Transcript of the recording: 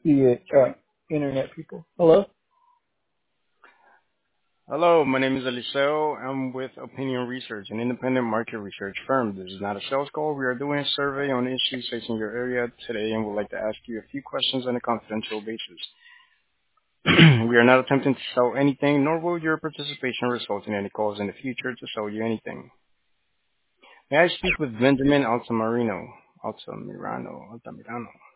the internet people. Hello? Hello, my name is Eliseo. I'm with Opinion Research, an independent market research firm. This is not a sales call. We are doing a survey on issues facing your area today and would like to ask you a few questions on a confidential basis. We are not attempting to sell anything, nor will your participation result in any calls in the future to sell you anything. May I speak with Benjamin Altamirano? Altamirano.